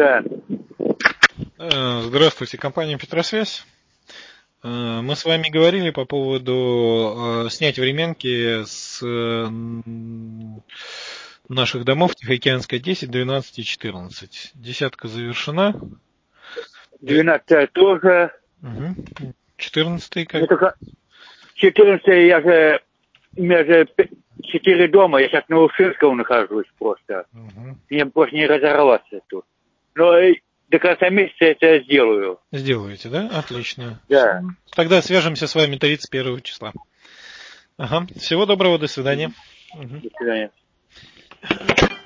Да. Здравствуйте, компания Петросвязь. Мы с вами говорили по поводу снять временки с наших домов Тихоокеанская 10, 12 и 14. Десятка завершена. 12 тоже. Угу. 14 как? Ну, только 14 у меня же 4 дома, я сейчас на Уширском нахожусь просто. Угу. Мне просто не разорваться тут. Но до конца месяца это сделаю. Сделаете, да? Отлично. Да. Тогда свяжемся с вами 31 числа. Ага. Всего доброго, до свидания. До свидания.